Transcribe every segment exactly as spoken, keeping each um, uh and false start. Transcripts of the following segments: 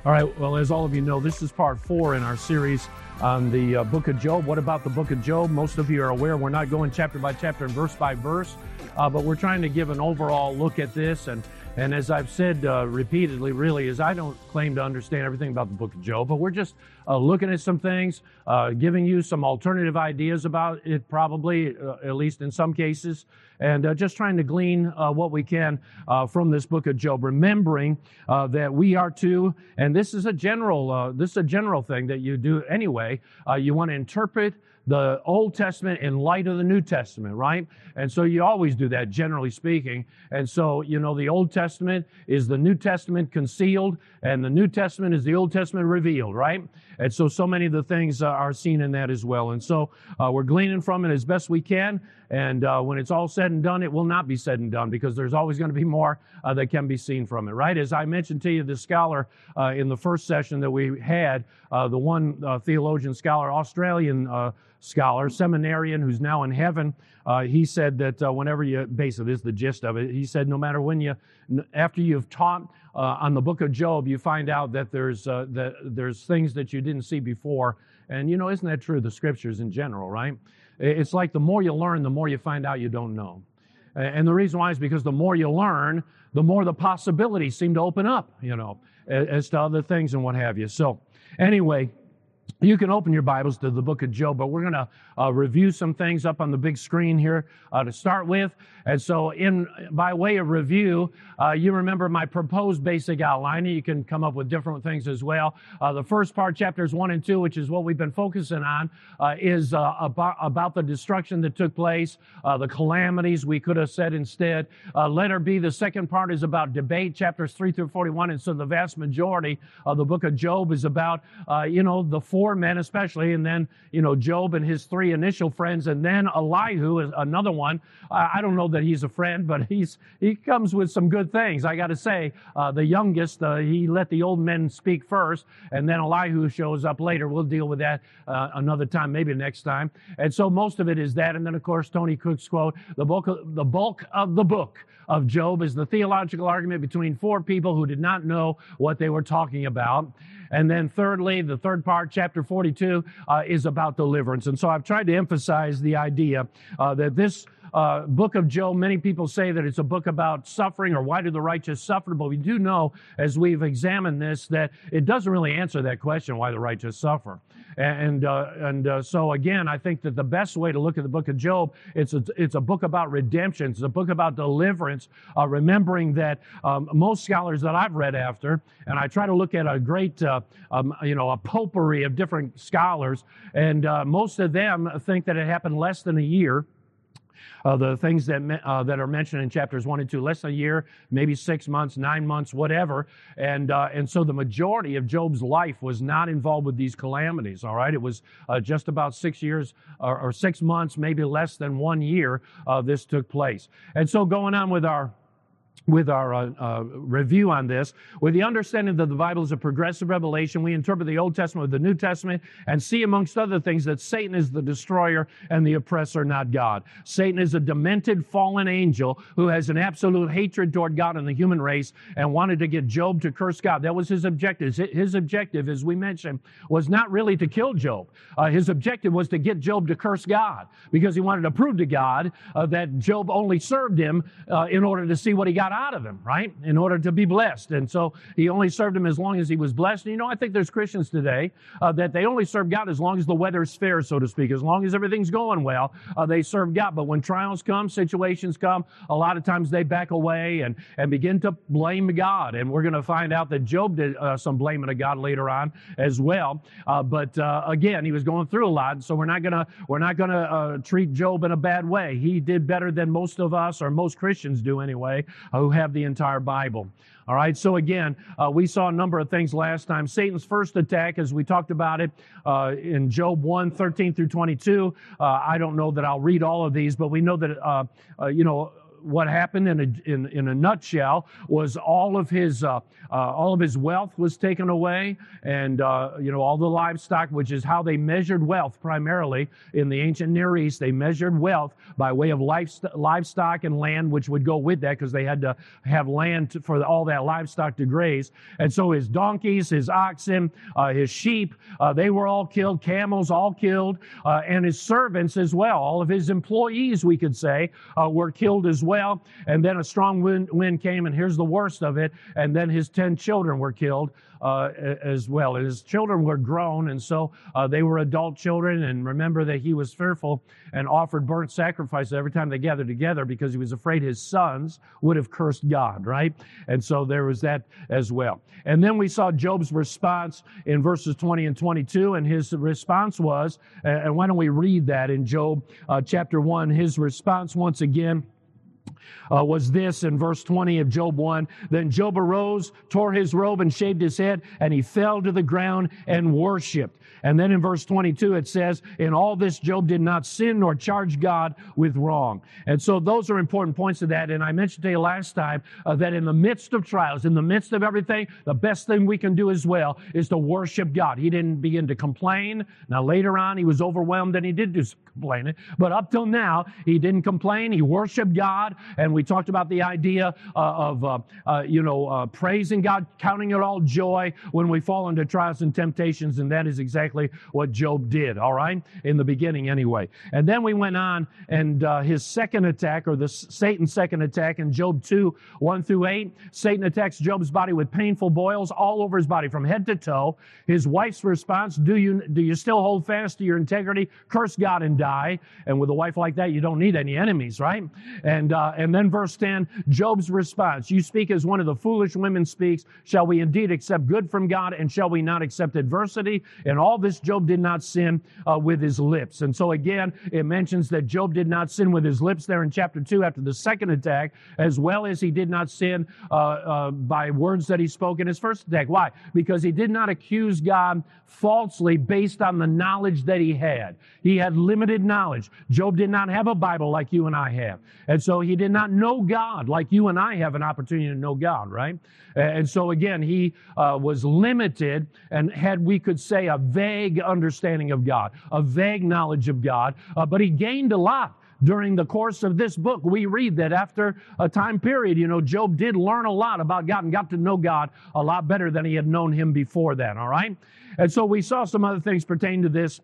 All right, well, as all of you know, this is part four in our series on the uh, book of Job. What about the book of Job? Most of you are aware we're not going chapter by chapter and verse by verse, uh, but we're trying to give an overall look at this. And, and as I've said uh, repeatedly, really, is I don't claim to understand everything about the book of Job, but we're just uh, looking at some things, uh, giving you some alternative ideas about it, probably, uh, at least in some cases, and uh, just trying to glean uh, what we can uh, from this book of Job, remembering uh, that we are to, and this is a general, uh, this is a general thing that you do anyway. Uh, you want to interpret the Old Testament in light of the New Testament, right? And so you always do that, generally speaking. And so, you know, the Old Testament is the New Testament concealed, and the New Testament is the Old Testament revealed, right? And so, so many of the things uh, are seen in that as well. And so uh, we're gleaning from it as best we can. And uh, when it's all said and done, it will not be said and done, because there's always going to be more uh, that can be seen from it, right? As I mentioned to you, the scholar uh, in the first session that we had, uh, the one uh, theologian scholar, Australian uh, scholar, seminarian, who's now in heaven, uh, he said that uh, whenever you, basically this is the gist of it, he said no matter when you, after you've taught uh, on the book of Job, you find out that there's uh, that there's things that you didn't see before. And, you know, isn't that true? The scriptures in general, right? It's like the more you learn, the more you find out you don't know. And the reason why is because the more you learn, the more the possibilities seem to open up, you know, as to other things and what have you. So anyway, you can open your Bibles to the book of Job, but we're going to uh, review some things up on the big screen here uh, to start with. And so in by way of review, uh, you remember my proposed basic outline. You can come up with different things as well. Uh, the first part, chapters one and two, which is what we've been focusing on, uh, is uh, about, about the destruction that took place, uh, the calamities, we could have said instead. Uh, letter B, the second part, is about debate, chapters three through forty-one. And so the vast majority of the book of Job is about, uh, you know, the four men especially, and then, you know, Job and his three initial friends, and then Elihu is another one. Uh, I don't know that he's a friend, but he's he comes with some good things. I got to say, uh, the youngest, uh, he let the old men speak first, and then Elihu shows up later. We'll deal with that uh, another time, maybe next time. And so most of it is that, and then of course Tony Cook's quote: "The bulk of, the bulk of the book of Job is the theological argument between four people who did not know what they were talking about." And then thirdly, the third part, chapter forty-two, uh, is about deliverance. And so I've tried to emphasize the idea uh, that this uh, book of Job, many people say that it's a book about suffering, or why do the righteous suffer? But we do know, as we've examined this, that it doesn't really answer that question, why the righteous suffer. And uh, and uh, so again, I think that the best way to look at the book of Job, it's a, it's a book about redemption. It's a book about deliverance, uh, remembering that um, most scholars that I've read after, and I try to look at a great, uh, um, you know, a potpourri of different scholars, and uh, most of them think that it happened less than a year. Uh, the things that uh, that are mentioned in chapters one and two, less than a year, maybe six months, nine months, whatever. And uh, and so the majority of Job's life was not involved with these calamities, all right? It was uh, just about six years or, or six months, maybe less than one year, uh, this took place. And so going on with our with our uh, uh, review on this, with the understanding that the Bible is a progressive revelation, we interpret the Old Testament with the New Testament and see, amongst other things, that Satan is the destroyer and the oppressor, not God. Satan is a demented, fallen angel who has an absolute hatred toward God and the human race and wanted to get Job to curse God. That was his objective. His objective, as we mentioned, was not really to kill Job. Uh, his objective was to get Job to curse God, because he wanted to prove to God uh, that Job only served him uh, in order to see what he got out of him, right? In order to be blessed. And so he only served him as long as he was blessed. And you know, I think there's Christians today uh, that they only serve God as long as the weather's fair, so to speak. As long as everything's going well, uh, they serve God. But when trials come, situations come, a lot of times they back away and, and begin to blame God. And we're going to find out that Job did uh, some blaming of God later on as well. Uh, but uh, again, he was going through a lot. So we're not going to we're not going to uh, treat Job in a bad way. He did better than most of us, or most Christians do anyway, uh, who have the entire Bible. All right, so again, uh, we saw a number of things last time. Satan's first attack, as we talked about it, uh, in Job one, thirteen through twenty-two. Uh, I don't know that I'll read all of these, but we know that, uh, uh, you know, what happened in a, in, in a nutshell was all of his uh, uh, all of his wealth was taken away, and uh, you know all the livestock, which is how they measured wealth primarily in the ancient Near East. They measured wealth by way of livestock and land, which would go with that because they had to have land to, for all that livestock to graze. And so his donkeys, his oxen, uh, his sheep, uh, they were all killed. Camels all killed, uh, and his servants as well. All of his employees, we could say, uh, were killed as well. And then a strong wind, wind came, and here's the worst of it. And then his ten children were killed uh, as well. And his children were grown, and so uh, they were adult children. And remember that he was fearful and offered burnt sacrifices every time they gathered together because he was afraid his sons would have cursed God, right? And so there was that as well. And then we saw Job's response in verses twenty and twenty-two, and his response was, and why don't we read that in Job uh, chapter one, his response once again, Uh, was this in verse twenty of Job one. Then Job arose, tore his robe, and shaved his head, and he fell to the ground and worshipped. And then in verse twenty-two it says, in all this Job did not sin nor charge God with wrong. And so those are important points of that. And I mentioned to you last time uh, that in the midst of trials, in the midst of everything, the best thing we can do as well is to worship God. He didn't begin to complain. Now later on he was overwhelmed and he did do some complaining. But up till now, he didn't complain. He worshiped God. And we talked about the idea uh, of, uh, uh, you know, uh, praising God, counting it all joy when we fall into trials and temptations, and that is exactly what Job did, all right, in the beginning anyway. And then we went on, and uh, his second attack, or the Satan's second attack in Job two, one through eight, Satan attacks Job's body with painful boils all over his body from head to toe. His wife's response, do you, do you still hold fast to your integrity? Curse God and die. And with a wife like that, you don't need any enemies, right? And, uh, and then verse ten, Job's response, you speak as one of the foolish women speaks. Shall we indeed accept good from God, and shall we not accept adversity? In all this, Job did not sin uh, with his lips. And so again, it mentions that Job did not sin with his lips there in chapter two after the second attack, as well as he did not sin uh, uh, by words that he spoke in his first attack. Why? Because he did not accuse God falsely based on the knowledge that he had. He had limited knowledge. Job did not have a Bible like you and I have. And so he did not know God like you and I have an opportunity to know God, right? And so again, he uh, was limited and had, we could say, a vague understanding of God, a vague knowledge of God, uh, but he gained a lot. During the course of this book, we read that after a time period, you know, Job did learn a lot about God and got to know God a lot better than he had known him before then, all right? And so we saw some other things pertaining to this,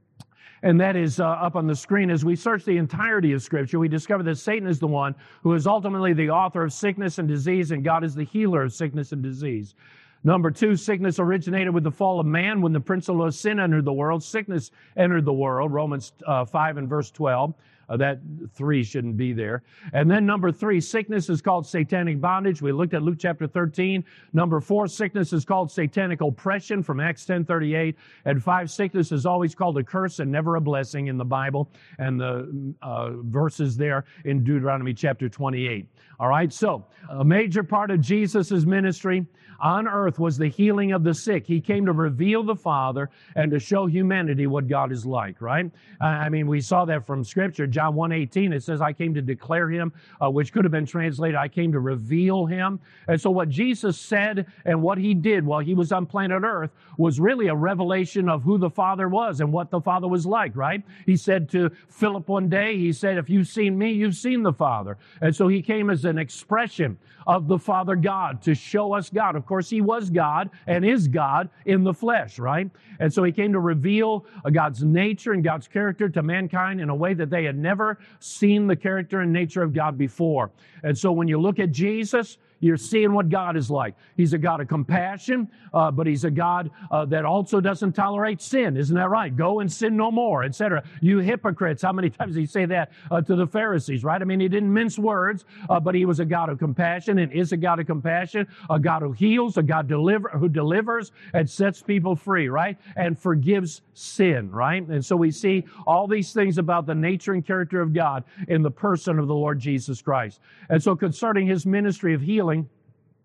and that is uh, up on the screen. As we search the entirety of Scripture, we discover that Satan is the one who is ultimately the author of sickness and disease, and God is the healer of sickness and disease. Number two, sickness originated with the fall of man. When the principle of sin entered the world, sickness entered the world, Romans uh, five and verse twelve. Uh, that three shouldn't be there. And then number three, sickness is called satanic bondage. We looked at Luke chapter thirteen. Number four, sickness is called satanic oppression from Acts ten thirty-eight. And five, sickness is always called a curse and never a blessing in the Bible. And the uh, verses there in Deuteronomy chapter twenty-eight. All right, so a major part of Jesus' ministry on earth was the healing of the sick. He came to reveal the Father and to show humanity what God is like, right? I mean, we saw that from Scripture. John one eighteen, it says, I came to declare him, uh, which could have been translated, I came to reveal him. And so what Jesus said and what he did while he was on planet earth was really a revelation of who the Father was and what the Father was like, right? He said to Philip one day, he said, if you've seen me, you've seen the Father. And so he came as an expression of the Father God to show us God. Of course, he was God and is God in the flesh, right? And so he came to reveal God's nature and God's character to mankind in a way that they had never seen the character and nature of God before. And so when you look at Jesus, you're seeing what God is like. He's a God of compassion, uh, but he's a God uh, that also doesn't tolerate sin. Isn't that right? Go and sin no more, et cetera. You hypocrites. How many times did he say that uh, to the Pharisees, right? I mean, he didn't mince words, uh, but he was a God of compassion and is a God of compassion, a God who heals, a God deliver, who delivers and sets people free, right? And forgives sin, right? And so we see all these things about the nature and character of God in the person of the Lord Jesus Christ. And so concerning his ministry of healing,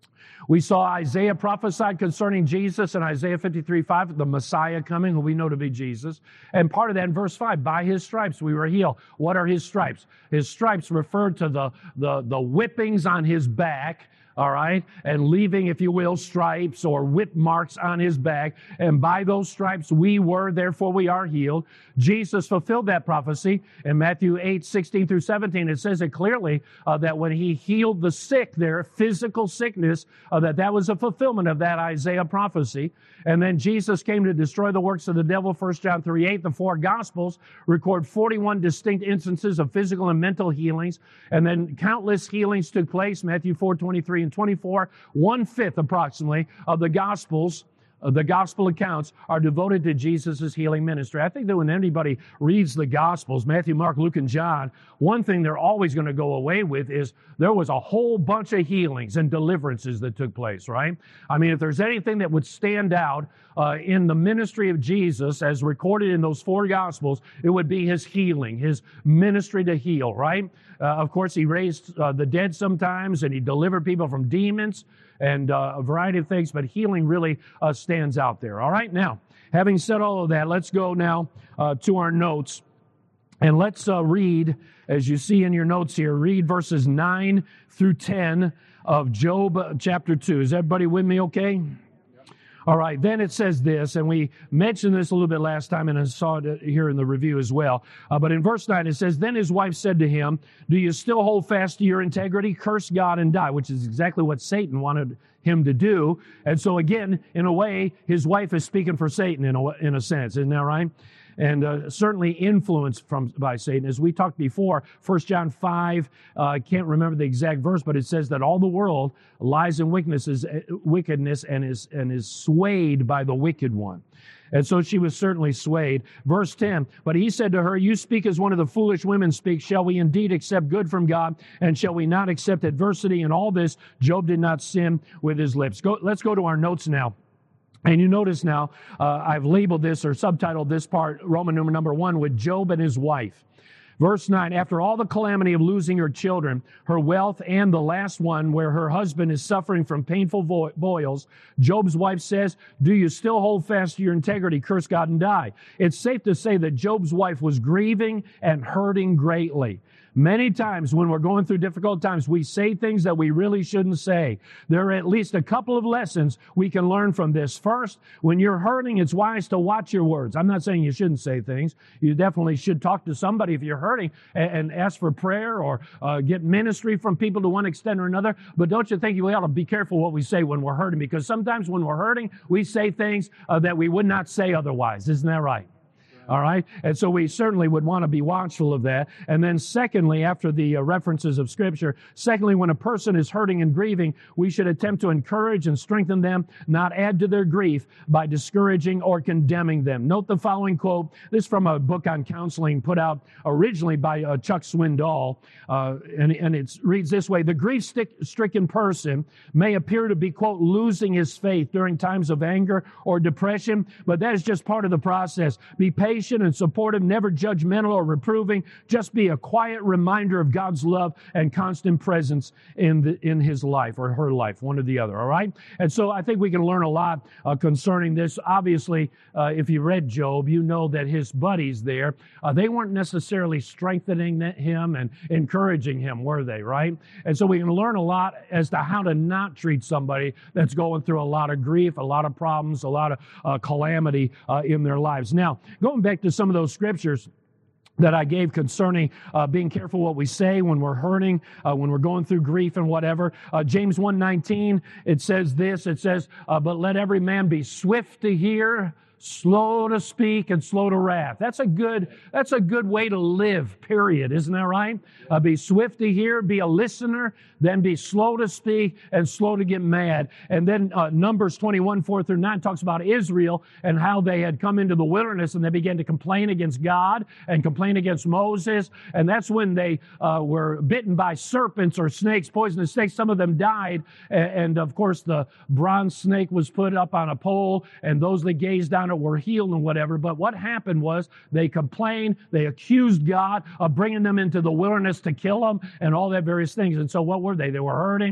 We saw Isaiah prophesied concerning Jesus in Isaiah fifty-three five, the Messiah coming, who we know to be Jesus. And part of that in verse five, by his stripes we were healed. What are his stripes? His stripes refer to the, the, the whippings on his back, all right, and leaving, if you will, stripes or whip marks on his back. And by those stripes we were, therefore we are healed. Jesus fulfilled that prophecy in Matthew eight, sixteen through seventeen. It says it clearly uh, that when he healed the sick, their physical sickness, uh, that that was a fulfillment of that Isaiah prophecy. And then Jesus came to destroy the works of the devil, First John three eight. The four Gospels record forty-one distinct instances of physical and mental healings. And then countless healings took place, Matthew four, twenty-three and twenty-four. One-fifth approximately of the Gospels, uh, the Gospel accounts are devoted to Jesus' healing ministry. I think that when anybody reads the Gospels, Matthew, Mark, Luke, and John, one thing they're always going to go away with is there was a whole bunch of healings and deliverances that took place, right? I mean, if there's anything that would stand out uh, in the ministry of Jesus as recorded in those four Gospels, it would be his healing, his ministry to heal, right? Uh, of course, he raised uh, the dead sometimes, and he delivered people from demons and uh, a variety of things, but healing really uh, stands out there. All right, now, having said all of that, let's go now uh, to our notes, and let's uh, read, as you see in your notes here, read verses nine through ten of Job chapter two. Is everybody with me okay? All right, then it says this, and we mentioned this a little bit last time, and I saw it here in the review as well. Uh, but in verse nine, it says, "Then his wife said to him, 'Do you still hold fast to your integrity? Curse God and die,'" which is exactly what Satan wanted him to do. And so again, in a way, his wife is speaking for Satan in a, in a sense. Isn't that right? And uh, certainly influenced from by Satan. As we talked before, First John five, uh, I can't remember the exact verse, but it says that all the world lies in wickedness, wickedness and is and is swayed by the wicked one. And so she was certainly swayed. Verse ten, "But he said to her, 'You speak as one of the foolish women speak. Shall we indeed accept good from God, and shall we not accept adversity?' In all this, Job did not sin with his lips." Go, let's go to our notes now. And you notice now, uh, I've labeled this or subtitled this part, Roman numeral number one, with Job and his wife. Verse nine, "After all the calamity of losing her children, her wealth, and the last one where her husband is suffering from painful vo- boils, Job's wife says, 'Do you still hold fast to your integrity? Curse God and die.'" It's safe to say that Job's wife was grieving and hurting greatly. Many times when we're going through difficult times, we say things that we really shouldn't say. There are at least a couple of lessons we can learn from this. First, when you're hurting, it's wise to watch your words. I'm not saying you shouldn't say things. You definitely should talk to somebody if you're hurting and, and ask for prayer or uh, get ministry from people to one extent or another. But don't you think we ought to be careful what we say when we're hurting? Because sometimes when we're hurting, we say things uh, that we would not say otherwise. Isn't that right? All right? And so we certainly would want to be watchful of that. And then secondly, after the uh, references of Scripture, secondly, when a person is hurting and grieving, we should attempt to encourage and strengthen them, not add to their grief by discouraging or condemning them. Note the following quote. This is from a book on counseling put out originally by uh, Chuck Swindoll. Uh, and, and it reads this way: "The grief-stricken person may appear to be, quote, losing his faith during times of anger or depression, but that is just part of the process. Be patient and supportive, never judgmental or reproving. Just be a quiet reminder of God's love and constant presence in the, in his life or her life, one or the other, all right? And so I think we can learn a lot uh, concerning this. Obviously, uh, if you read Job, you know that his buddies there, uh, they weren't necessarily strengthening him and encouraging him, were they, right? And so we can learn a lot as to how to not treat somebody that's going through a lot of grief, a lot of problems, a lot of uh, calamity uh, in their lives. Now, going back to some of those scriptures that I gave concerning uh, being careful what we say when we're hurting, uh, when we're going through grief and whatever. Uh, James one nineteen, it says this, it says, uh, "But let every man be swift to hear, slow to speak, and slow to wrath." That's a good, that's a good way to live, period. Isn't that right? Uh, be swift to hear, be a listener, then be slow to speak and slow to get mad. And then uh, Numbers twenty-one, four through nine talks about Israel and how they had come into the wilderness and they began to complain against God and complain against Moses. And that's when they uh, were bitten by serpents or snakes, poisonous snakes. Some of them died. And, and of course, the bronze snake was put up on a pole, and those that gazed on it were healed and whatever. But what happened was they complained, they accused God of bringing them into the wilderness to kill them and all that various things. And so what were they? They were hurting.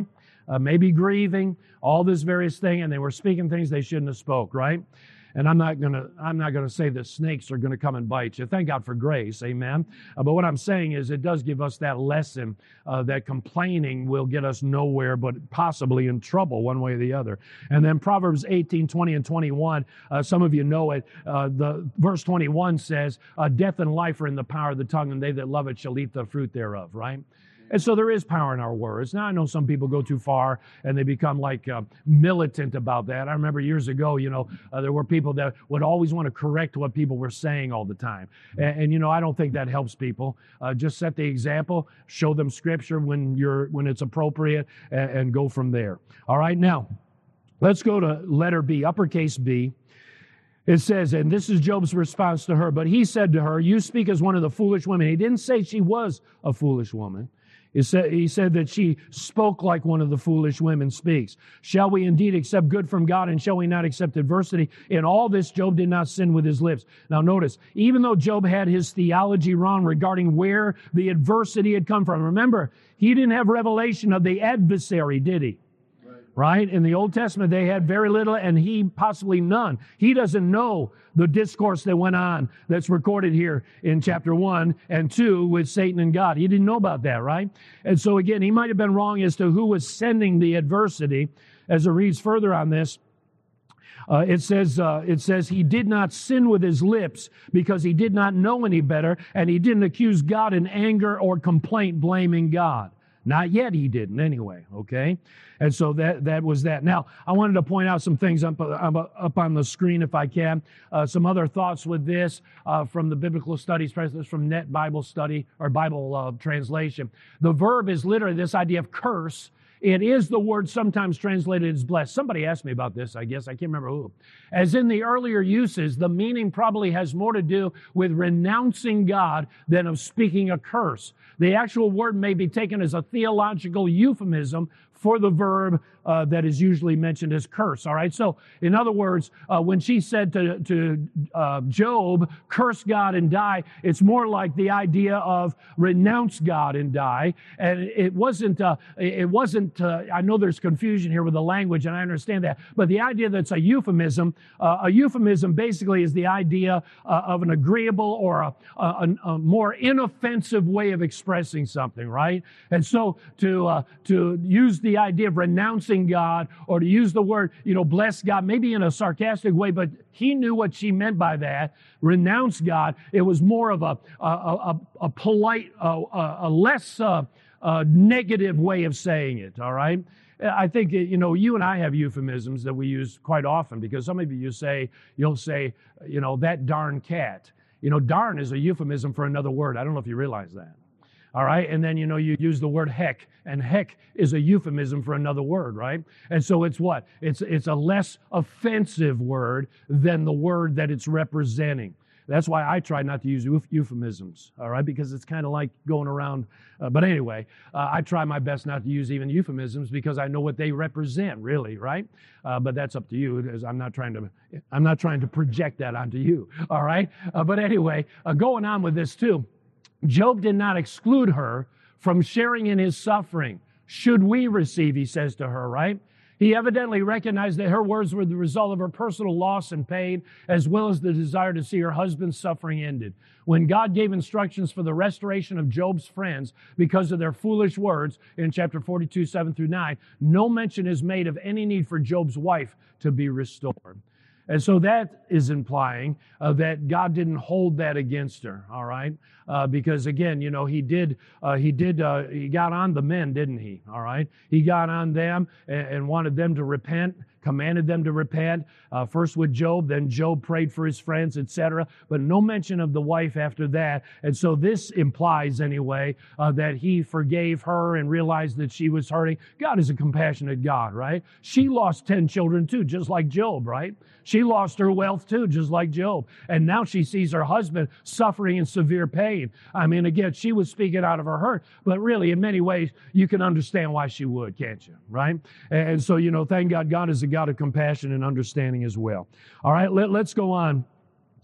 uh, maybe grieving, all this various thing, and they were speaking things they shouldn't have spoke, right? And I'm not gonna I'm not gonna say that snakes are gonna come and bite you. Thank God for grace, amen. Uh, but what I'm saying is, it does give us that lesson uh, that complaining will get us nowhere, but possibly in trouble one way or the other. And then Proverbs eighteen, twenty, and twenty-one. Uh, some of you know it. Uh, the verse twenty-one says, uh, "Death and life are in the power of the tongue, and they that love it shall eat the fruit thereof." Right? And so there is power in our words. Now, I know some people go too far and they become like uh, militant about that. I remember years ago, you know, uh, there were people that would always want to correct what people were saying all the time. And, and you know, I don't think that helps people. Uh, just set the example, show them Scripture when you're when it's appropriate, and, and go from there. All right, now, let's go to letter B, uppercase B. It says, and this is Job's response to her, but he said to her, "You speak as one of the foolish women." He didn't say she was a foolish woman. He said, he said that she spoke like one of the foolish women speaks. "Shall we indeed accept good from God, and shall we not accept adversity? In all this, Job did not sin with his lips." Now notice, even though Job had his theology wrong regarding where the adversity had come from, remember, he didn't have revelation of the adversary, did he? Right? In the Old Testament, they had very little, and he possibly none. He doesn't know the discourse that went on that's recorded here in chapter one and two with Satan and God. He didn't know about that, right? And so again, he might have been wrong as to who was sending the adversity. As it reads further on this, Uh, it says, uh, it says he did not sin with his lips because he did not know any better, and he didn't accuse God in anger or complaint, blaming God. Not yet he didn't anyway, okay? And so that that was that. Now, I wanted to point out some things up, up, up on the screen if I can. Uh, some other thoughts with this uh, from the Biblical Studies, from Net Bible Study or Bible uh, Translation. The verb is literally this idea of curse. It is the word sometimes translated as blessed. Somebody asked me about this, I guess. I can't remember who. As in the earlier uses, the meaning probably has more to do with renouncing God than of speaking a curse. The actual word may be taken as a theological euphemism for the verb uh, that is usually mentioned as curse. All right. So, in other words, uh, when she said to, to uh, Job, "Curse God and die," it's more like the idea of renounce God and die. And it wasn't. Uh, it wasn't. Uh, I know there's confusion here with the language, and I understand that. But the idea that's a euphemism, uh, a euphemism basically is the idea uh, of an agreeable or a, a, a more inoffensive way of expressing something, right? And so to uh, to use the idea of renouncing God, or to use the word, you know, bless God, maybe in a sarcastic way, but he knew what she meant by that. Renounce God. It was more of a a, a, a polite, a, a less uh, uh, negative way of saying it. All right. I think, you know, you and I have euphemisms that we use quite often, because some of you, you say, you'll say, you know, "that darn cat." You know, darn is a euphemism for another word. I don't know if you realize that. All right. And then, you know, you use the word heck, and heck is a euphemism for another word, right? And so it's what? It's, it's a less offensive word than the word that it's representing. That's why I try not to use euphemisms, all right? Because it's kind of like going around. Uh, but anyway, uh, I try my best not to use even euphemisms, because I know what they represent, really, right? Uh, but that's up to you. As I'm not trying to, I'm not trying to project that onto you, all right? Uh, but anyway, uh, going on with this too. Job did not exclude her from sharing in his suffering. "Should we receive," he says to her, right? He evidently recognized that her words were the result of her personal loss and pain, as well as the desire to see her husband's suffering ended. When God gave instructions for the restoration of Job's friends because of their foolish words in chapter forty-two, seven through nine, no mention is made of any need for Job's wife to be restored. And so that is implying uh, that God didn't hold that against her, all right? Uh, because again, you know, he did, uh, he did, uh, he got on the men, didn't he? All right? He got on them and, and wanted them to repent, commanded them to repent, uh, first with Job, then Job prayed for his friends, et cetera. But no mention of the wife after that. And so this implies, anyway, uh, that he forgave her and realized that she was hurting. God is a compassionate God, right? She lost ten children too, just like Job, right? She lost her wealth too, just like Job. And now she sees her husband suffering in severe pain. I mean, again, she was speaking out of her hurt, but really, in many ways, you can understand why she would, can't you? Right? And so, you know, thank God, God is a God of compassion and understanding as well. All right, let, let's go on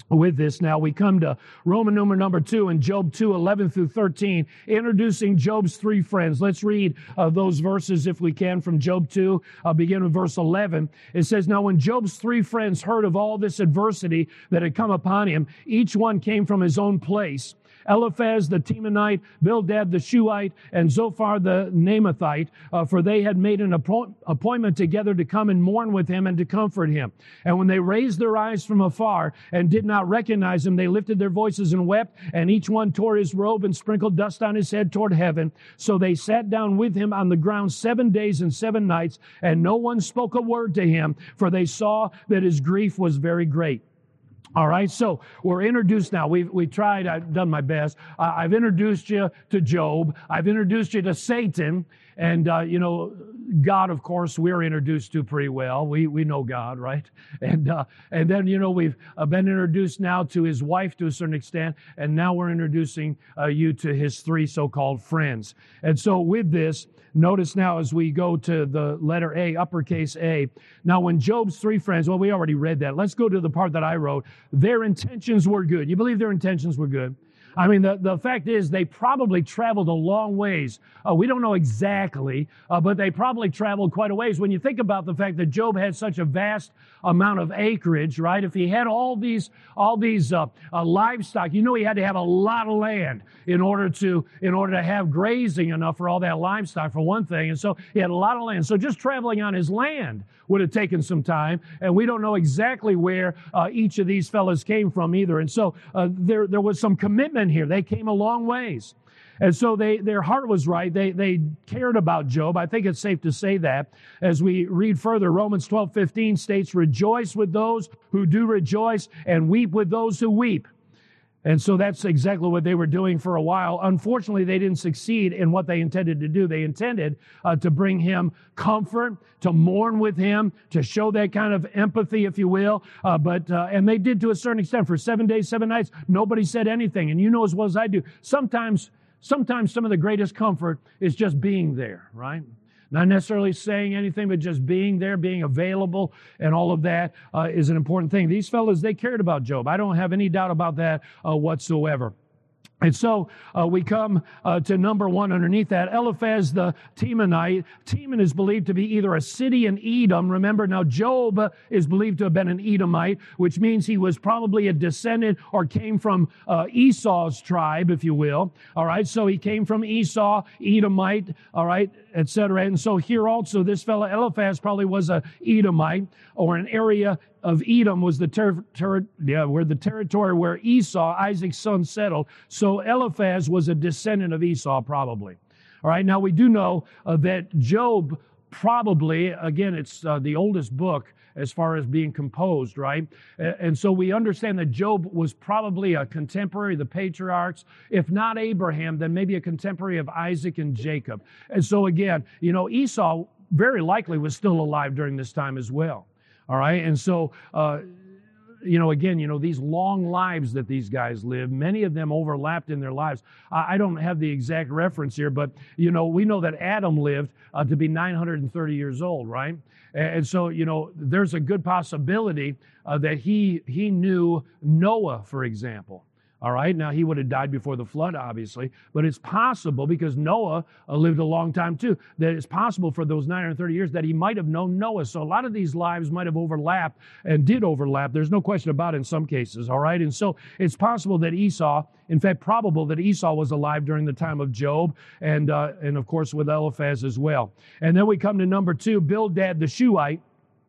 with this now, we come to Roman number number two in Job two, eleven through thirteen, introducing Job's three friends. Let's read uh, those verses if we can from Job two, uh, begin with verse eleven. It says, "Now when Job's three friends heard of all this adversity that had come upon him, each one came from his own place. Eliphaz the Temanite, Bildad the Shuhite, and Zophar the Naamathite, uh, for they had made an appo- appointment together to come and mourn with him and to comfort him. And when they raised their eyes from afar and did not recognize him, they lifted their voices and wept, and each one tore his robe and sprinkled dust on his head toward heaven. So they sat down with him on the ground seven days and seven nights, and no one spoke a word to him, for they saw that his grief was very great." All right, so we're introduced now. We've we tried, I've done my best. Uh, I've introduced you to Job. I've introduced you to Satan. And, uh, you know, God, of course, we're introduced to pretty well. We we know God, right? And uh, and then, you know, we've uh, been introduced now to his wife to a certain extent. And now we're introducing uh, you to his three so-called friends. And so with this, notice now as we go to the letter A, uppercase A. Now when Job's three friends, well, we already read that. Let's go to the part that I wrote. Their intentions were good. You believe their intentions were good? I mean, the, the fact is they probably traveled a long ways. Uh, we don't know exactly, uh, but they probably traveled quite a ways. When you think about the fact that Job had such a vast amount of acreage, right? If he had all these all these uh, uh, livestock, you know he had to have a lot of land in order to in order to have grazing enough for all that livestock, for one thing. And so he had a lot of land. So just traveling on his land would have taken some time, and we don't know exactly where uh, each of these fellas came from either. And so uh, there there was some commitment here. They came a long ways. And so they, their heart was right. They, they cared about Job. I think it's safe to say that. As we read further, Romans twelve fifteen states, "Rejoice with those who do rejoice and weep with those who weep." And so that's exactly what they were doing for a while. Unfortunately, they didn't succeed in what they intended to do. They intended uh, to bring him comfort, to mourn with him, to show that kind of empathy, if you will. Uh, but uh, and they did to a certain extent. For seven days, seven nights, nobody said anything. And you know as well as I do, sometimes, sometimes some of the greatest comfort is just being there, right? Not necessarily saying anything, but just being there, being available, and all of that uh, is an important thing. These fellas, they cared about Job. I don't have any doubt about that uh, whatsoever. And so uh, we come uh, to number one underneath that, Eliphaz the Temanite. Teman is believed to be either a city in Edom. Remember, now Job uh, is believed to have been an Edomite, which means he was probably a descendant or came from uh, Esau's tribe, if you will. All right, so he came from Esau, Edomite, all right, et cetera. And so here also, this fellow Eliphaz probably was a Edomite, or an area of Edom was the ter- ter- yeah, where the territory where Esau, Isaac's son, settled. So Eliphaz was a descendant of Esau, probably. All right, now we do know uh, that Job probably, again, it's uh, the oldest book as far as being composed, right? And so we understand that Job was probably a contemporary of the patriarchs. If not Abraham, then maybe a contemporary of Isaac and Jacob. And so again, you know, Esau very likely was still alive during this time as well. All right, and so, uh, you know, again, you know, these long lives that these guys lived, many of them overlapped in their lives. I, I don't have the exact reference here, but, you know, we know that Adam lived uh, to be nine hundred thirty years old, right? And, and so, you know, there's a good possibility uh, that he he knew Noah, for example. All right, now he would have died before the flood, obviously, but it's possible, because Noah uh, lived a long time too, that it's possible for those nine hundred thirty years that he might have known Noah. So a lot of these lives might have overlapped and did overlap. There's no question about it in some cases, all right? And so it's possible that Esau, in fact, probable that Esau was alive during the time of Job, and, uh, and of course with Eliphaz as well. And then we come to number two, Bildad the Shuhite,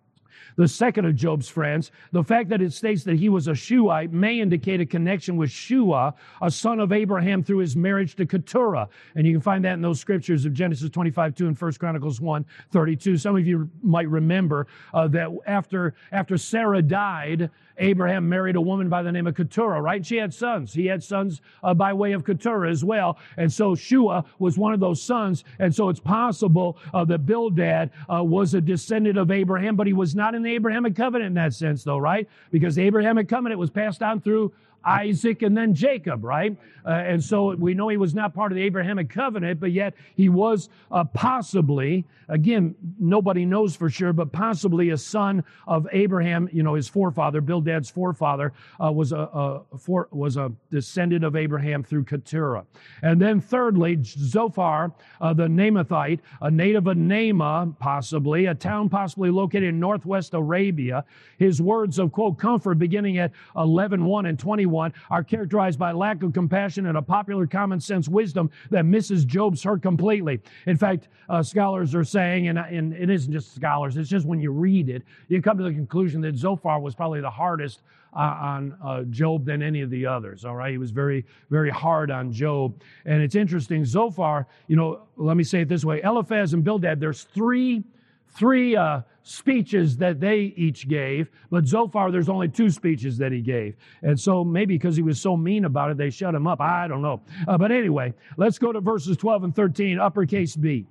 the second of Job's friends. The fact that it states that he was a Shuhite may indicate a connection with Shua, a son of Abraham through his marriage to Keturah. And you can find that in those scriptures of Genesis twenty-five two and First Chronicles one thirty-two. Some of you might remember uh, that after, after Sarah died, Abraham married a woman by the name of Keturah, right? She had sons. He had sons uh, by way of Keturah as well. And so Shua was one of those sons. And so it's possible uh, that Bildad uh, was a descendant of Abraham, but he was not in the Abrahamic covenant in that sense, though, right? Because the Abrahamic covenant was passed on through Isaac, and then Jacob, right? Uh, and so we know he was not part of the Abrahamic covenant, but yet he was uh, possibly, again, nobody knows for sure, but possibly a son of Abraham, you know, his forefather, Bildad's forefather, uh, was a, a for, was a descendant of Abraham through Keturah. And then thirdly, Zophar, uh, the Naamathite, a native of Naamah, possibly, a town possibly located in northwest Arabia. His words of, quote, comfort beginning at eleven one and twenty-one are characterized by lack of compassion and a popular common sense wisdom that misses Job's hurt completely. In fact, uh, scholars are saying, and, and it isn't just scholars, it's just when you read it, you come to the conclusion that Zophar was probably the hardest uh, on uh, Job than any of the others, all right? He was very, very hard on Job. And it's interesting, Zophar, you know, let me say it this way, Eliphaz and Bildad, there's three Three uh, speeches that they each gave, but Zophar, there's only two speeches that he gave. And so maybe because he was so mean about it, they shut him up. I don't know. Uh, but anyway, let's go to verses twelve and thirteen, uppercase B.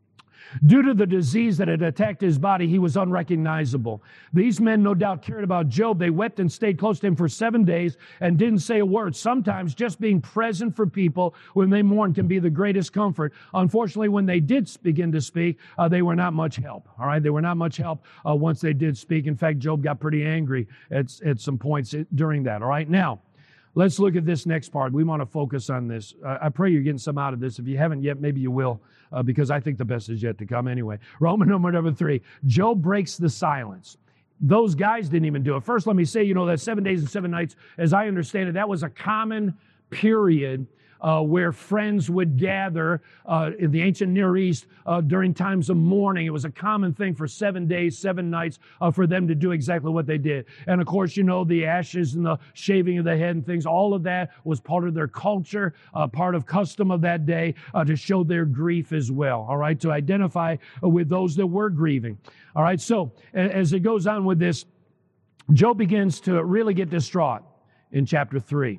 Due to the disease that had attacked his body, he was unrecognizable. These men no doubt cared about Job. They wept and stayed close to him for seven days and didn't say a word. Sometimes just being present for people when they mourn can be the greatest comfort. Unfortunately, when they did begin to speak, uh, they were not much help. All right, they were not much help uh, once they did speak. In fact, Job got pretty angry at, at some points during that. All right, now, let's look at this next part. We want to focus on this. Uh, I pray you're getting some out of this. If you haven't yet, maybe you will, uh, because I think the best is yet to come anyway. Roman number number three, Job breaks the silence. Those guys didn't even do it. First, let me say, you know, that seven days and seven nights, as I understand it, that was a common period Uh, where friends would gather uh, in the ancient Near East uh, during times of mourning. It was a common thing for seven days, seven nights uh, for them to do exactly what they did. And of course, you know, the ashes and the shaving of the head and things, all of that was part of their culture, uh, part of custom of that day uh, to show their grief as well, all right, to identify uh, with those that were grieving. All right, so as it goes on with this, Job begins to really get distraught in chapter three.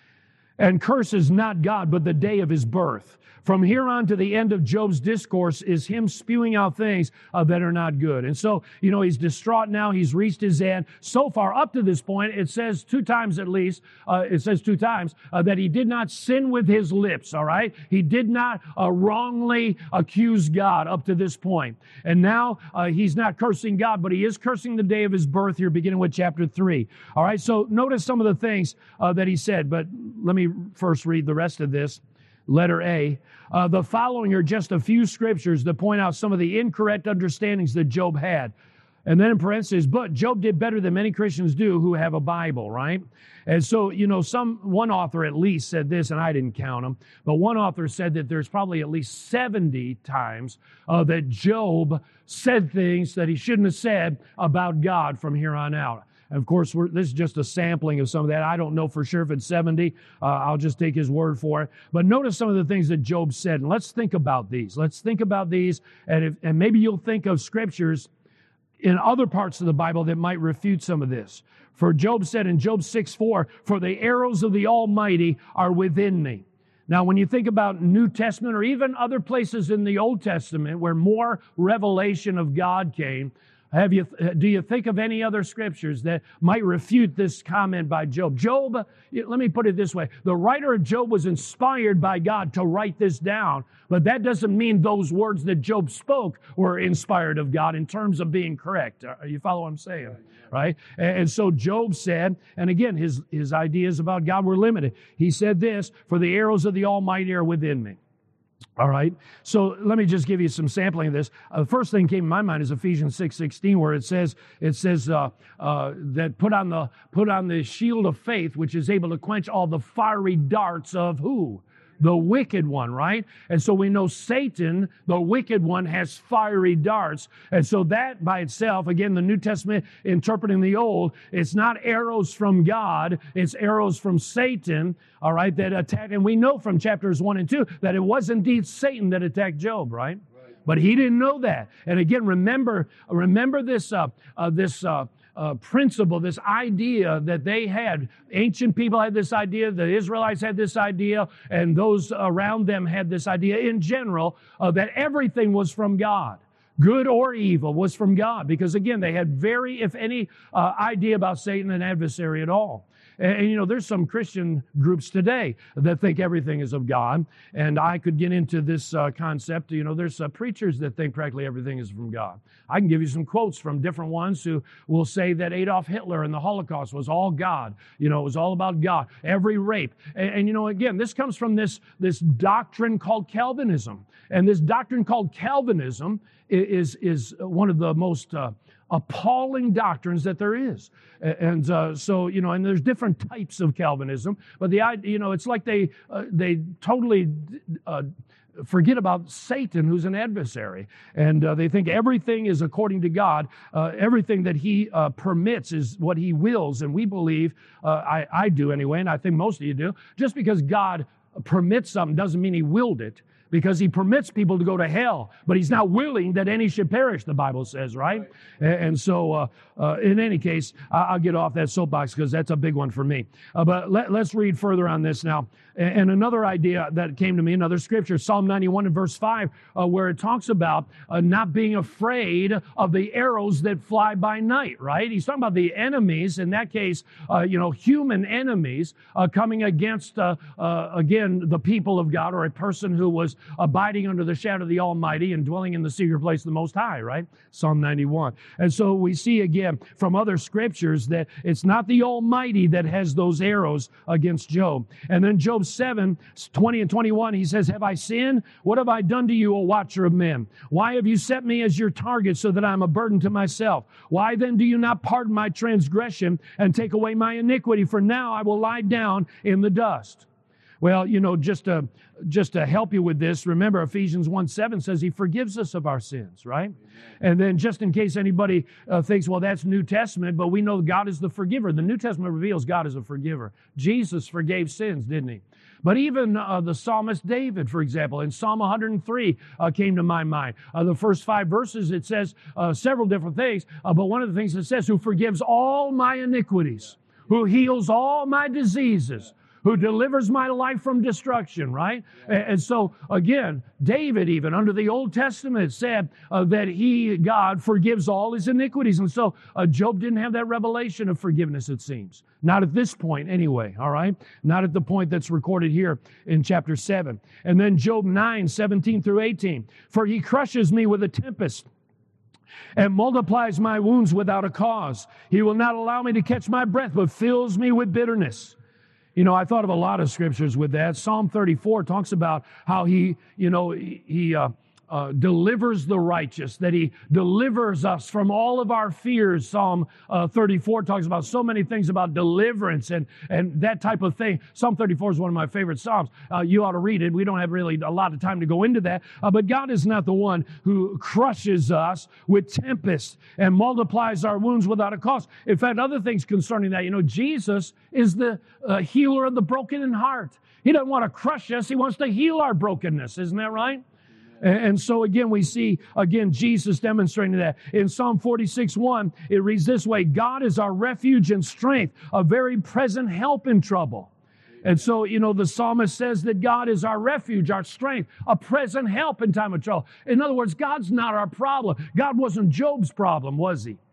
And curses not God, but the day of his birth. From here on to the end of Job's discourse is him spewing out things uh, that are not good. And so, you know, he's distraught now. He's reached his end. So far, up to this point, it says two times at least, uh, it says two times, uh, that he did not sin with his lips, all right? He did not uh, wrongly accuse God up to this point. And now uh, he's not cursing God, but he is cursing the day of his birth here, beginning with chapter three. All right, so notice some of the things uh, that he said, but let me first read the rest of this. Letter A. Uh, the following are just a few scriptures that point out some of the incorrect understandings that Job had. And then in parentheses, but Job did better than many Christians do who have a Bible, right? And so, you know, some one author at least said this, and I didn't count them, but one author said that there's probably at least seventy times uh, that Job said things that he shouldn't have said about God from here on out. And of course, we're, this is just a sampling of some of that. I don't know for sure if it's seventy. Uh, I'll just take his word for it. But notice some of the things that Job said. And let's think about these. Let's think about these. And, if, and maybe you'll think of scriptures in other parts of the Bible that might refute some of this. For Job said in Job six four, for the arrows of the Almighty are within me. Now, when you think about New Testament or even other places in the Old Testament where more revelation of God came, Have you, do you think of any other scriptures that might refute this comment by Job? Job, let me put it this way. The writer of Job was inspired by God to write this down, but that doesn't mean those words that Job spoke were inspired of God in terms of being correct. You follow what I'm saying? Right? And so Job said, and again, his, his ideas about God were limited. He said this, for the arrows of the Almighty are within me. All right, so let me just give you some sampling of this. Uh, the first thing came to my mind is Ephesians six sixteen, where it says it says uh, uh, that put on the put on the shield of faith, which is able to quench all the fiery darts of who? The wicked one, right? And so we know Satan, the wicked one, has fiery darts. And so that by itself, again, the New Testament interpreting the Old, it's not arrows from God, it's arrows from Satan, all right, that attack. And we know from chapters one and two that it was indeed Satan that attacked Job, right? Right. But he didn't know that. And again, remember, remember this, uh, uh, this, uh, Uh, principle, this idea that they had. Ancient people had this idea, the Israelites had this idea, and those around them had this idea in general uh, that everything was from God. Good or evil was from God. Because again, they had very, if any, uh, idea about Satan, an adversary at all. And, and, you know, there's some Christian groups today that think everything is of God. And I could get into this uh, concept. You know, there's uh, preachers that think practically everything is from God. I can give you some quotes from different ones who will say that Adolf Hitler and the Holocaust was all God. You know, it was all about God. Every rape. And, and you know, again, this comes from this, this doctrine called Calvinism. And this doctrine called Calvinism is, is one of the most uh, appalling doctrines that there is. And uh, so, you know, and there's different types of Calvinism, but the idea, you know, it's like they uh, they totally uh, forget about Satan, who's an adversary, and uh, they think everything is according to God. Uh, everything that He uh, permits is what He wills, and we believe, uh, I, I do anyway, and I think most of you do, just because God permits something doesn't mean He willed it. Because He permits people to go to hell, but He's not willing that any should perish, the Bible says, right? right. And, and so, uh, uh, in any case, I'll get off that soapbox because that's a big one for me. Uh, but let, let's read further on this now. And, and another idea that came to me, another scripture, Psalm ninety-one and verse five, uh, where it talks about uh, not being afraid of the arrows that fly by night, right? He's talking about the enemies, in that case, uh, you know, human enemies uh, coming against, uh, uh, again, the people of God, or a person who was abiding under the shadow of the Almighty and dwelling in the secret place of the Most High, right? Psalm ninety-one. And so we see again from other scriptures that it's not the Almighty that has those arrows against Job. And then Job seven, twenty and twenty-one, he says, have I sinned? What have I done to you, O watcher of men? Why have you set me as your target so that I'm a burden to myself? Why then do you not pardon my transgression and take away my iniquity? For now I will lie down in the dust. Well, you know, just to, just to help you with this, remember Ephesians one seven says He forgives us of our sins, right? Amen. And then just in case anybody uh, thinks, well, that's New Testament, but we know God is the forgiver. The New Testament reveals God is a forgiver. Jesus forgave sins, didn't He? But even uh, the psalmist David, for example, in Psalm one hundred three uh, came to my mind. Uh, the first five verses, it says uh, several different things, uh, but one of the things it says, who forgives all my iniquities, who heals all my diseases, who delivers my life from destruction, right? And so, again, David, even under the Old Testament, said uh, that he, God, forgives all his iniquities. And so, uh, Job didn't have that revelation of forgiveness, it seems. Not at this point, anyway, all right? Not at the point that's recorded here in chapter seven. And then Job nine, seventeen through eighteen. For He crushes me with a tempest and multiplies my wounds without a cause. He will not allow me to catch my breath, but fills me with bitterness. You know, I thought of a lot of scriptures with that. Psalm thirty-four talks about how he, you know, he, he uh, uh, delivers the righteous, that He delivers us from all of our fears. Psalm uh, thirty-four talks about so many things about deliverance and, and that type of thing. Psalm thirty-four is one of my favorite Psalms. Uh, you ought to read it. We don't have really a lot of time to go into that. Uh, but God is not the one who crushes us with tempest and multiplies our wounds without a cause. In fact, other things concerning that, you know, Jesus is the uh, healer of the broken in heart. He doesn't want to crush us. He wants to heal our brokenness. Isn't that right? And so again, we see, again, Jesus demonstrating that. In Psalm forty-six one, it reads this way, God is our refuge and strength, a very present help in trouble. And so, you know, the psalmist says that God is our refuge, our strength, a present help in time of trouble. In other words, God's not our problem. God wasn't Job's problem, was He?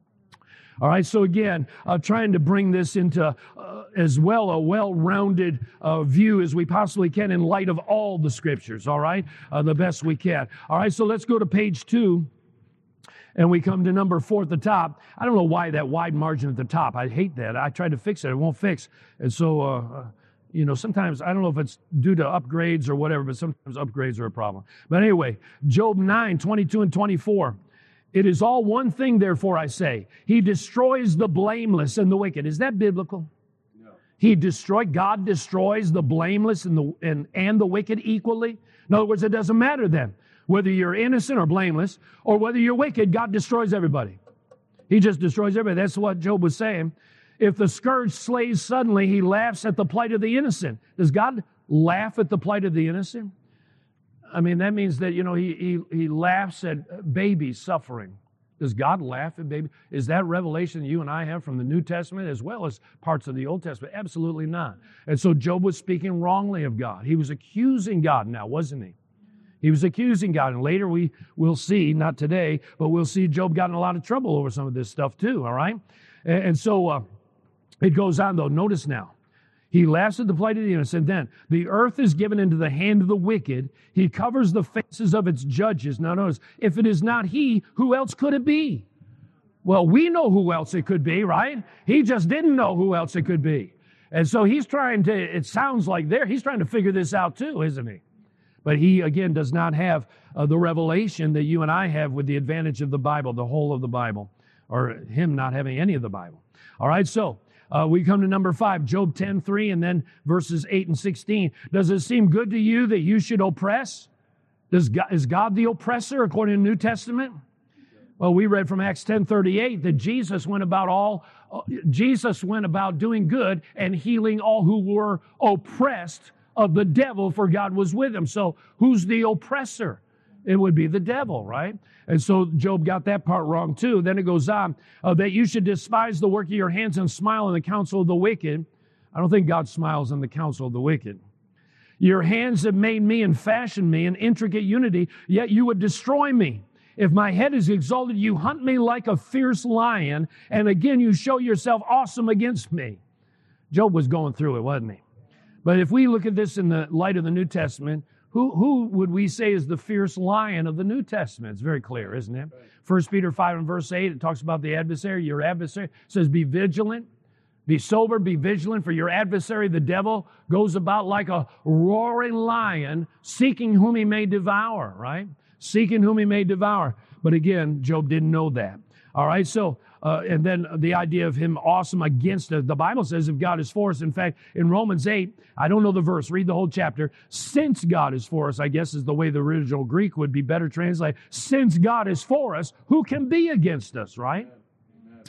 All right, so again, uh, trying to bring this into uh, as well a well-rounded uh, view as we possibly can in light of all the scriptures, all right, uh, the best we can. All right, so let's go to page two, and we come to number four at the top. I don't know why that wide margin at the top. I hate that. I tried to fix it. It won't fix. And so, uh, uh, you know, sometimes, I don't know if it's due to upgrades or whatever, but sometimes upgrades are a problem. But anyway, Job nine, twenty-two and twenty-four. It is all one thing, therefore, I say. He destroys the blameless and the wicked. Is that biblical? No. He destroyed, God destroys the blameless and the, and, and the wicked equally? In other words, it doesn't matter then. Whether you're innocent or blameless, or whether you're wicked, God destroys everybody. He just destroys everybody. That's what Job was saying. If the scourge slays suddenly, He laughs at the plight of the innocent. Does God laugh at the plight of the innocent? I mean, that means that, you know, he, he, he laughs at babies suffering. Does God laugh at babies? Is that revelation you and I have from the New Testament as well as parts of the Old Testament? Absolutely not. And so Job was speaking wrongly of God. He was accusing God now, wasn't he? He was accusing God. And later we will see, not today, but we'll see Job got in a lot of trouble over some of this stuff too, all right? And, and so... Uh, It goes on though. Notice now. He laughs at the plight of the innocent. Then the earth is given into the hand of the wicked. He covers the faces of its judges. Now notice, if it is not he, who else could it be? Well, we know who else it could be, right? He just didn't know who else it could be. And so he's trying to, it sounds like there, he's trying to figure this out too, isn't he? But he, again, does not have uh, the revelation that you and I have with the advantage of the Bible, the whole of the Bible, or him not having any of the Bible. All right, so uh, we come to number five, Job ten three, and then verses eight and sixteen. Does it seem good to you that you should oppress? Does God, is God the oppressor according to the New Testament? Well, we read from Acts ten thirty-eight that Jesus went about all, uh, Jesus went about doing good and healing all who were oppressed of the devil, for God was with him. So who's the oppressor? It would be the devil, right? And so Job got that part wrong too. Then it goes on, uh, that you should despise the work of your hands and smile in the counsel of the wicked. I don't think God smiles in the counsel of the wicked. Your hands have made me and fashioned me in intricate unity, yet you would destroy me. If my head is exalted, you hunt me like a fierce lion, and again you show yourself awesome against me. Job was going through it, wasn't he? But if we look at this in the light of the New Testament, who, who would we say is the fierce lion of the New Testament? It's very clear, isn't it? First Peter five and verse eight, it talks about the adversary. Your adversary it says, be vigilant, be sober, be vigilant, for your adversary, the devil, goes about like a roaring lion, seeking whom he may devour, right? Seeking whom he may devour. But again, Job didn't know that. All right, so, uh, and then the idea of him awesome against us. The Bible says if God is for us, in fact, in Romans eight, I don't know the verse, read the whole chapter. Since God is for us, I guess is the way the original Greek would be better translated. Since God is for us, who can be against us, right? Amen.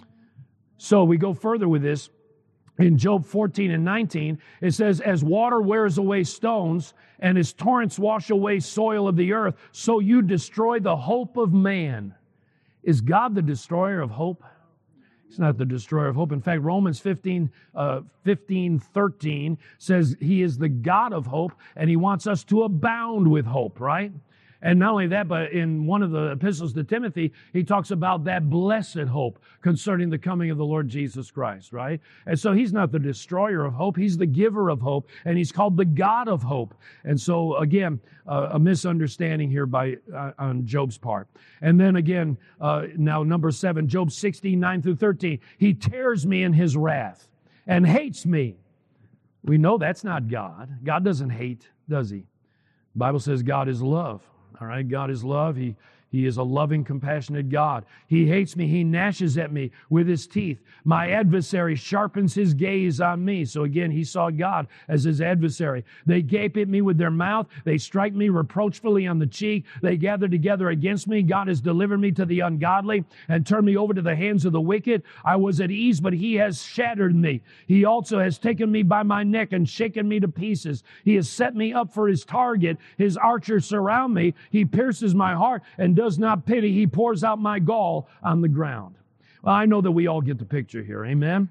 So we go further with this. In Job fourteen and nineteen, it says, as water wears away stones and as torrents wash away soil of the earth, so you destroy the hope of man. Is God the destroyer of hope? He's not the destroyer of hope. In fact, Romans fifteen, uh, fifteen, thirteen says he is the God of hope and he wants us to abound with hope, right? And not only that, but in one of the epistles to Timothy, he talks about that blessed hope concerning the coming of the Lord Jesus Christ, right? And so he's not the destroyer of hope. He's the giver of hope, and he's called the God of hope. And so, again, uh, a misunderstanding here by uh, on Job's part. And then again, uh, now number seven, Job sixteen, nine through thirteen. He tears me in his wrath and hates me. We know that's not God. God doesn't hate, does he? The Bible says God is love. All right, God is love. He, he is a loving, compassionate God. He hates me. He gnashes at me with his teeth. My adversary sharpens his gaze on me. So again, he saw God as his adversary. They gape at me with their mouth. They strike me reproachfully on the cheek. They gather together against me. God has delivered me to the ungodly and turned me over to the hands of the wicked. I was at ease, but he has shattered me. He also has taken me by my neck and shaken me to pieces. He has set me up for his target. His archers surround me. He pierces my heart and does not pity. He pours out my gall on the ground. Well, I know that we all get the picture here. Amen?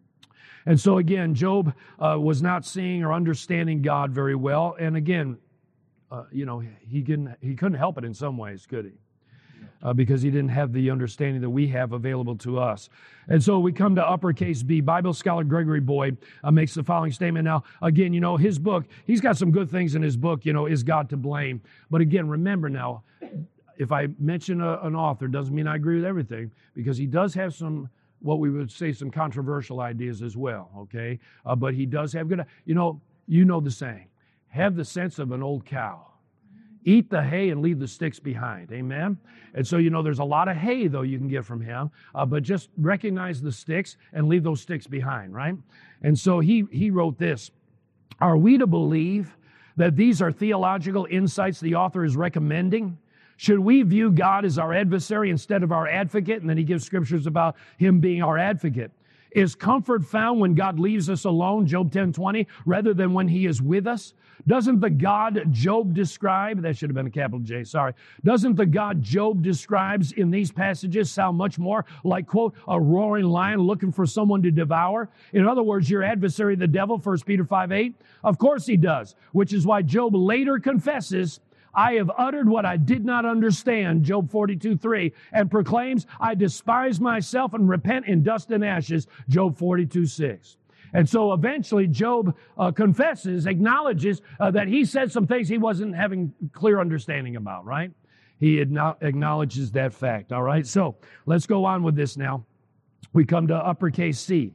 And so again, Job uh, was not seeing or understanding God very well. And again, uh, you know, he couldn't, he couldn't help it in some ways, could he? Uh, because he didn't have the understanding that we have available to us. And so we come to uppercase B. Bible scholar Gregory Boyd uh, makes the following statement. Now, again, you know, his book, he's got some good things in his book, you know, Is God to Blame? But again, remember now, if I mention a, an author, doesn't mean I agree with everything, because he does have some, what we would say, some controversial ideas as well, okay? Uh, but he does have good, you know, you know the saying, have the sense of an old cow. Eat the hay and leave the sticks behind, amen? And so, you know, there's a lot of hay, though, you can get from him, uh, but just recognize the sticks and leave those sticks behind, right? And so he, he wrote this, are we to believe that these are theological insights the author is recommending? Should we view God as our adversary instead of our advocate? And then he gives scriptures about him being our advocate. Is comfort found when God leaves us alone, Job ten twenty, rather than when he is with us? Doesn't the God Job describe, that should have been a capital J, sorry. Doesn't the God Job describes in these passages sound much more like, quote, a roaring lion looking for someone to devour? In other words, your adversary, the devil, First Peter five eight? Of course he does, which is why Job later confesses, I have uttered what I did not understand, Job forty-two three, and proclaims, I despise myself and repent in dust and ashes, Job forty-two six. And so eventually Job uh, confesses, acknowledges uh, that he said some things he wasn't having clear understanding about, right? He acknowledges that fact, all right? So let's go on with this now. We come to uppercase C.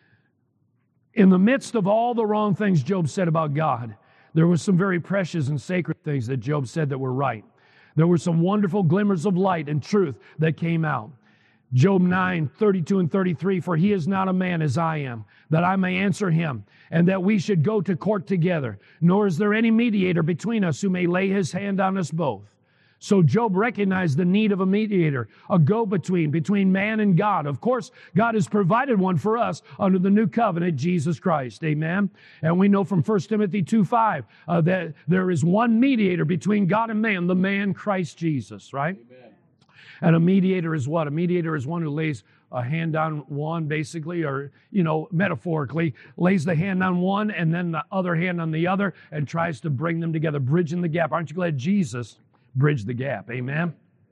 In the midst of all the wrong things Job said about God, there were some very precious and sacred things that Job said that were right. There were some wonderful glimmers of light and truth that came out. Job nine, thirty-two and thirty-three, for he is not a man as I am, that I may answer him, and that we should go to court together. Nor is there any mediator between us who may lay his hand on us both. So Job recognized the need of a mediator, a go-between, between man and God. Of course, God has provided one for us under the new covenant, Jesus Christ. Amen? And we know from First Timothy two five uh, that there is one mediator between God and man, the man Christ Jesus, right? Amen. And a mediator is what? A mediator is one who lays a hand on one, basically, or, you know, metaphorically, lays the hand on one and then the other hand on the other and tries to bring them together, bridging the gap. Aren't you glad Jesus bridge the gap? Amen.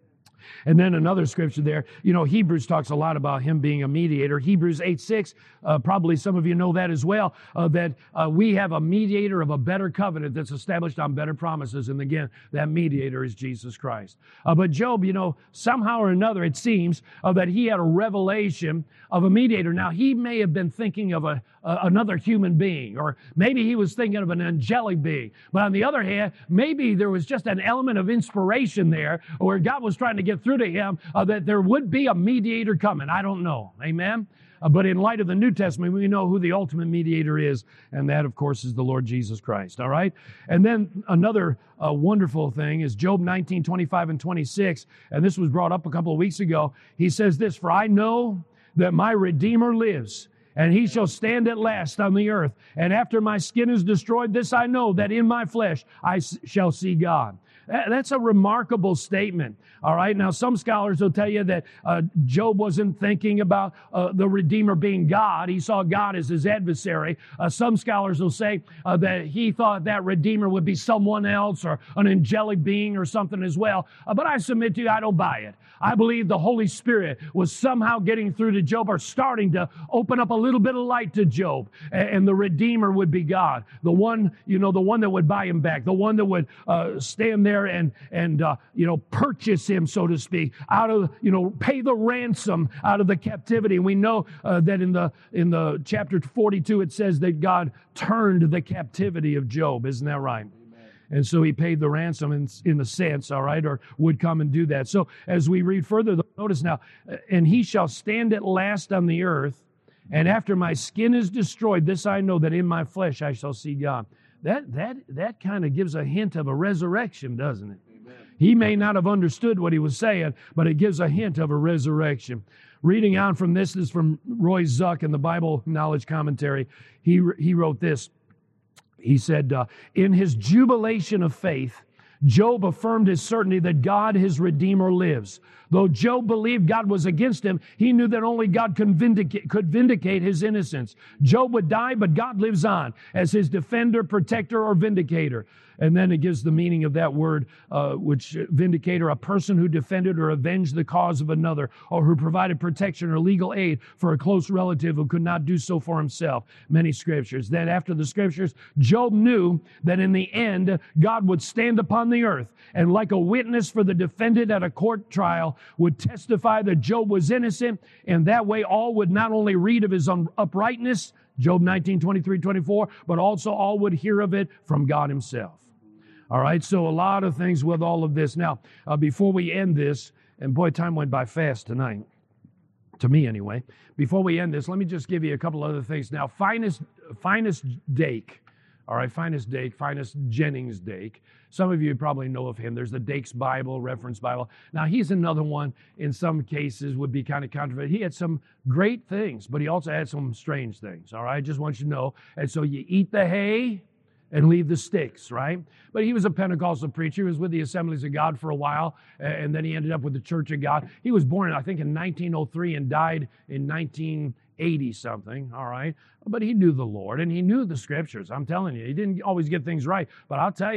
And then another scripture there, you know, Hebrews talks a lot about him being a mediator. Hebrews eight six, uh, probably some of you know that as well, uh, that uh, we have a mediator of a better covenant that's established on better promises. And again, that mediator is Jesus Christ. Uh, but Job, you know, somehow or another, it seems uh, that he had a revelation of a mediator. Now, he may have been thinking of a, uh, another human being, or maybe he was thinking of an angelic being. But on the other hand, maybe there was just an element of inspiration there where God was trying to get through to him uh, that there would be a mediator coming. I don't know. Amen? Uh, but in light of the New Testament, we know who the ultimate mediator is, and that, of course, is the Lord Jesus Christ. All right? And then another uh, wonderful thing is Job nineteen, twenty-five and twenty-six, and this was brought up a couple of weeks ago. He says this, for I know that my Redeemer lives, and he shall stand at last on the earth. And after my skin is destroyed, this I know, that in my flesh I s- shall see God. That's a remarkable statement, all right? Now, some scholars will tell you that uh, Job wasn't thinking about uh, the Redeemer being God. He saw God as his adversary. Uh, some scholars will say uh, that he thought that Redeemer would be someone else or an angelic being or something as well. Uh, but I submit to you, I don't buy it. I believe the Holy Spirit was somehow getting through to Job or starting to open up a little bit of light to Job. And, and the Redeemer would be God. The one, you know, the one that would buy him back. The one that would uh, stand there and, and uh, you know, purchase him, so to speak, out of, you know, pay the ransom out of the captivity. We know uh, that in the, in the chapter forty-two, it says that God turned the captivity of Job. Isn't that right? And so he paid the ransom in, in a sense, all right, or would come and do that. So as we read further, notice now, and he shall stand at last on the earth, and after my skin is destroyed, this I know, that in my flesh I shall see God. That that that kind of gives a hint of a resurrection, doesn't it? Amen. He may not have understood what he was saying, but it gives a hint of a resurrection. Reading on from this, this is from Roy Zuck in the Bible Knowledge Commentary. He, he wrote this. He said, uh, in his jubilation of faith, Job affirmed his certainty that God, his Redeemer, lives. Though Job believed God was against him, he knew that only God could vindicate, could vindicate his innocence. Job would die, but God lives on as his defender, protector, or vindicator. And then it gives the meaning of that word, uh, which vindicator, a person who defended or avenged the cause of another, or who provided protection or legal aid for a close relative who could not do so for himself. Many scriptures. Then after the scriptures, Job knew that in the end, God would stand upon the earth and like a witness for the defendant at a court trial would testify that Job was innocent, and that way all would not only read of his uprightness, Job nineteen, twenty-three, twenty-four, but also all would hear of it from God himself. All right, so a lot of things with all of this. Now, uh, before we end this, and boy, time went by fast tonight, to me anyway. Before we end this, let me just give you a couple other things. Now, Finest, Finest Dake, all right, Finest Dake, Finest Jennings Dake. Some of you probably know of him. There's the Dake's Bible, Reference Bible. Now, he's another one, in some cases, would be kind of controversial. He had some great things, but he also had some strange things, all right? I just want you to know. And so you eat the hay and leave the sticks, right? But he was a Pentecostal preacher. He was with the Assemblies of God for a while, and then he ended up with the Church of God. He was born, I think, in nineteen oh three and died in nineteen eighty something, all right? But he knew the Lord, and he knew the Scriptures. I'm telling you, he didn't always get things right, but I'll tell you,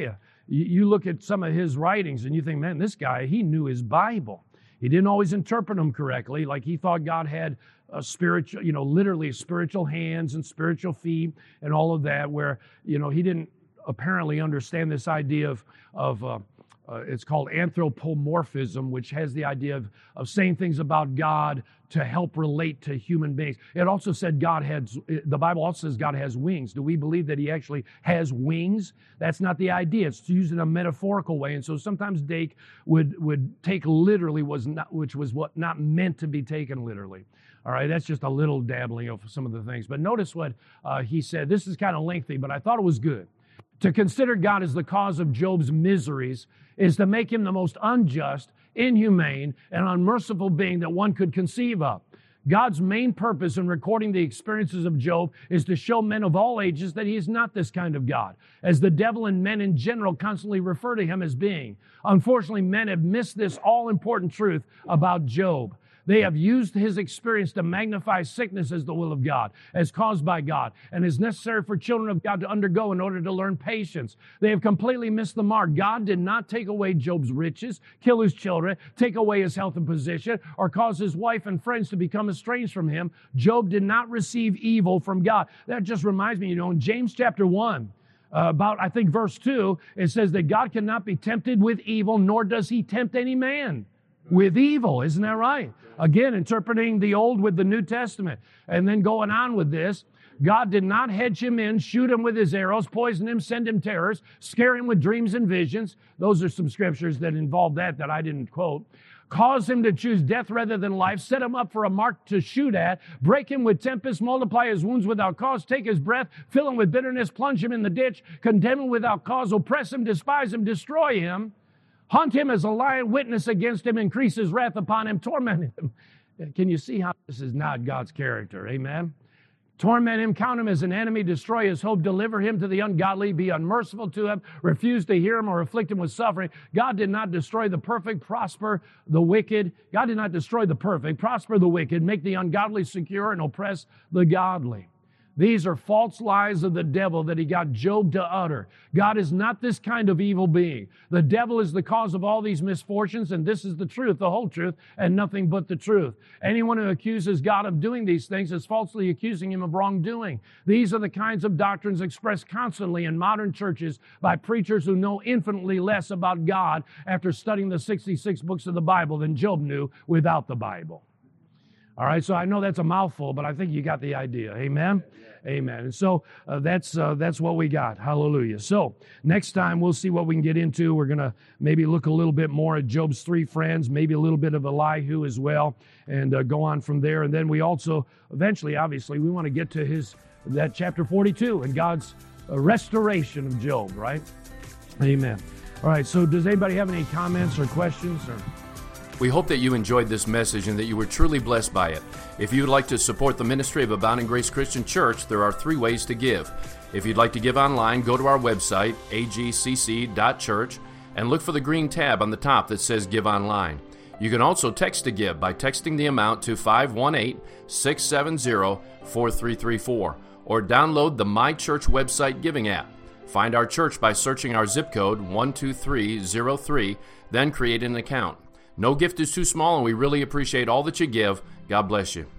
you, you look at some of his writings and you think, man, this guy, he knew his Bible. He didn't always interpret them correctly. Like he thought God had a spiritual, you know, literally spiritual hands and spiritual feet and all of that, where, you know, he didn't apparently understand this idea of, of uh, uh, it's called anthropomorphism, which has the idea of, of saying things about God to help relate to human beings. It also said God had, the Bible also says God has wings. Do we believe that he actually has wings? That's not the idea. It's used in a metaphorical way. And so sometimes Dake would, would take literally, was not, which was what not meant to be taken literally. All right, that's just a little dabbling of some of the things. But notice what uh, he said. This is kind of lengthy, but I thought it was good. To consider God as the cause of Job's miseries is to make him the most unjust, inhumane, and unmerciful being that one could conceive of. God's main purpose in recording the experiences of Job is to show men of all ages that he is not this kind of God, as the devil and men in general constantly refer to him as being. Unfortunately, men have missed this all-important truth about Job. They have used his experience to magnify sickness as the will of God, as caused by God, and is necessary for children of God to undergo in order to learn patience. They have completely missed the mark. God did not take away Job's riches, kill his children, take away his health and position, or cause his wife and friends to become estranged from him. Job did not receive evil from God. That just reminds me, you know, in James chapter one, Uh, about, I think, verse two, it says that God cannot be tempted with evil, nor does he tempt any man with evil. Isn't that right? Again, interpreting the Old with the New Testament. And then going on with this, God did not hedge him in, shoot him with his arrows, poison him, send him terrors, scare him with dreams and visions. Those are some scriptures that involve that that I didn't quote. Cause him to choose death rather than life, set him up for a mark to shoot at, break him with tempest, multiply his wounds without cause, take his breath, fill him with bitterness, plunge him in the ditch, condemn him without cause, oppress him, despise him, destroy him, hunt him as a lion, witness against him, increase his wrath upon him, torment him. Can you see how this is not God's character? Amen? Torment him, count him as an enemy, destroy his hope, deliver him to the ungodly, be unmerciful to him, refuse to hear him or afflict him with suffering. God did not destroy the perfect, prosper the wicked. God did not destroy the perfect, prosper the wicked, make the ungodly secure, and oppress the godly. These are false lies of the devil that he got Job to utter. God is not this kind of evil being. The devil is the cause of all these misfortunes, and this is the truth, the whole truth, and nothing but the truth. Anyone who accuses God of doing these things is falsely accusing him of wrongdoing. These are the kinds of doctrines expressed constantly in modern churches by preachers who know infinitely less about God after studying the sixty-six books of the Bible than Job knew without the Bible. All right, so I know that's a mouthful, but I think you got the idea. Amen? Amen. And so uh, that's uh, that's what we got. Hallelujah. So next time we'll see what we can get into. We're going to maybe look a little bit more at Job's three friends, maybe a little bit of Elihu as well, and uh, go on from there. And then we also, eventually, obviously, we want to get to his that chapter forty-two and God's uh, restoration of Job, right? Amen. All right, so does anybody have any comments or questions? Or We hope that you enjoyed this message and that you were truly blessed by it. If you would like to support the ministry of Abounding Grace Christian Church, there are three ways to give. If you'd like to give online, go to our website, a g c c dot church, and look for the green tab on the top that says Give Online. You can also text to give by texting the amount to five one eight, six seven zero, four three three four, or download the My Church website giving app. Find our church by searching our zip code one two three zero three, then create an account. No gift is too small, and we really appreciate all that you give. God bless you.